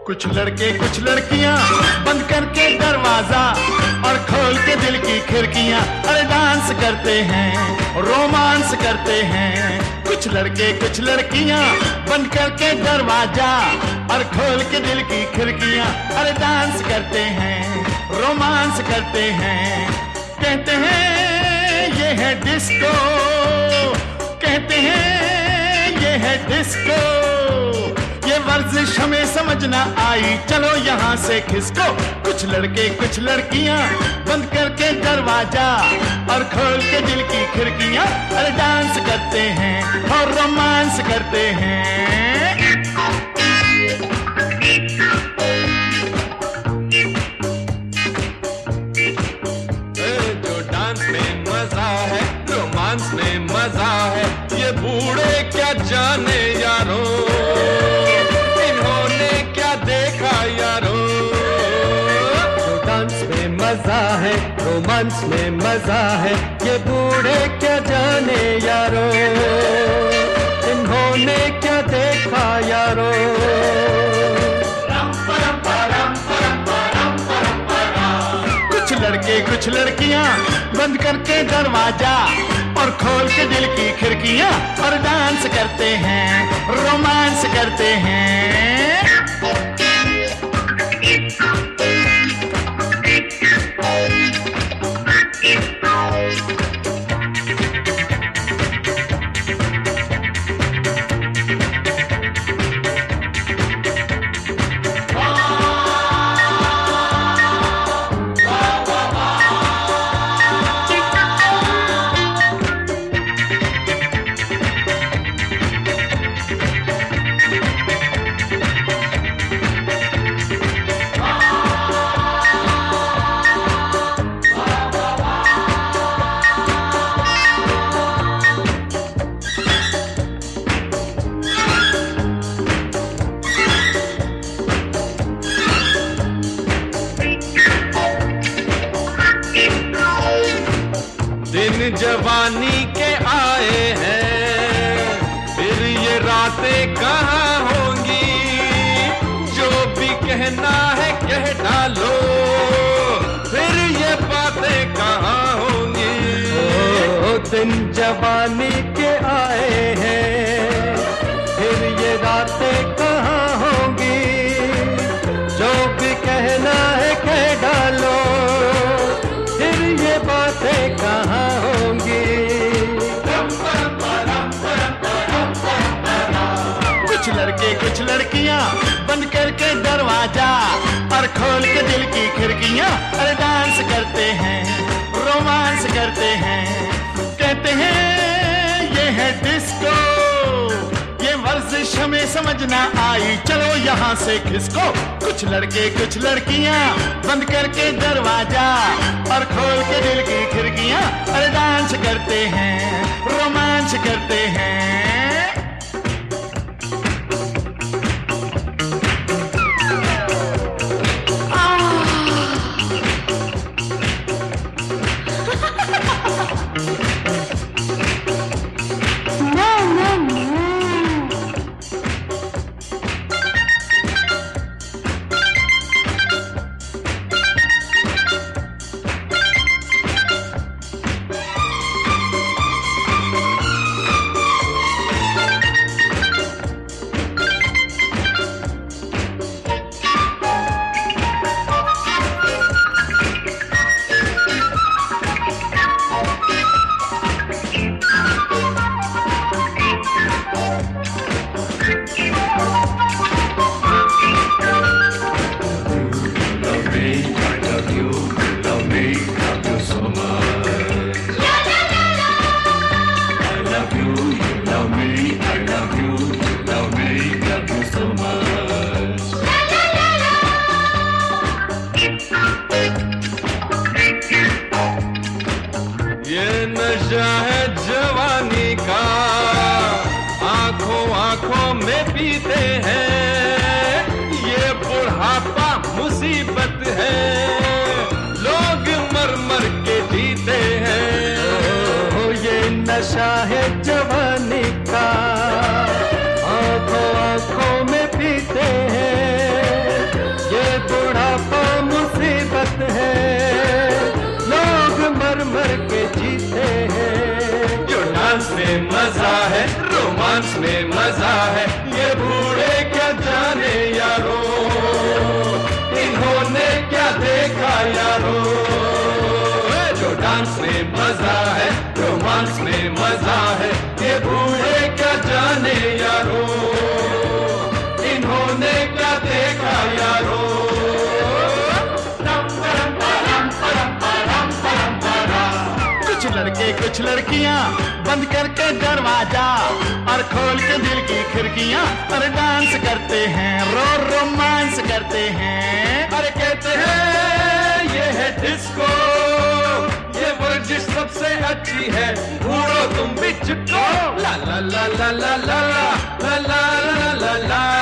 कुछ लड़के कुछ लड़कियां बंद करके दरवाजा और खोल के दिल की खिड़कियां, अरे डांस करते हैं, रोमांस करते हैं। कुछ लड़के कुछ लड़कियां बंद करके दरवाजा और खोल के दिल की खिड़कियां, अरे डांस करते हैं, रोमांस करते हैं। कहते हैं ये है डिस्को, कहते हैं ये है डिस्को। ये वर्जिश हमें समझ ना आई, चलो यहाँ से खिसको। कुछ लड़के कुछ लड़कियाँ बंद करके दरवाजा और खोल के दिल की खिड़कियाँ, अरे डांस करते हैं और रोमांस करते हैं। जो डांस में मजा है, रोमांस में मजा है, ये बूढ़े क्या जाने यारो, मजा है, रोमांस में मजा है, ये बूढ़े क्या जाने यारो, इन्होंने क्या देखा यारो। कुछ लड़के कुछ लड़कियां बंद करके दरवाजा और खोल के दिल की खिड़कियां, और डांस करते हैं, रोमांस करते हैं। दिन जवानी के आए हैं, फिर ये रातें कहाँ होंगी, जो भी कहना है कह डालो, फिर ये बातें कहाँ होंगी। दिन जवानी के आए हैं, फिर ये रातें कहाँ होंगी, जो भी कहना है कह डालो, फिर ये बातें कहाँ होंगी। कुछ लड़के कुछ लड़कियां बंद करके दरवाजा और खोल के दिल की खिड़कियां, अरे डांस करते हैं, रोमांस करते हैं। कहते हैं ये है डिस्को, ये वर्जिश हमें समझ ना आई, चलो यहाँ से खिसको। कुछ लड़के कुछ लड़कियां बंद करके दरवाजा और खोल के दिल की खिड़कियां, अरे डांस करते हैं, रोमांस करते हैं। नशा है जवानी का, आंखों आंखों में पीते हैं, ये बुढ़ापा मुसीबत है, लोग मर मर के जीते हैं। ये नशा है जवानी का, आंखों आंखों में पीते हैं, में मजा है, रोमांस में मजा है, ये बूढ़े क्या जाने यारो, इन्होंने क्या देखा यारो। जो डांस में मजा है, रोमांस में मजा है, ये बूढ़े क्या जाने यारो, इन्होंने क्या देखा यारो। कुछ लड़के कुछ लड़कियां बंद करके दरवाजा और खोल के दिल की खिड़कियां और डांस करते हैं, रोमांस करते हैं। अरे कहते हैं ये है डिस्को, ये वर्जिश सबसे अच्छी है, ढूंढो तुम भी चिपको। ला ला ला ला ला ला ला ला ला ला ला ला।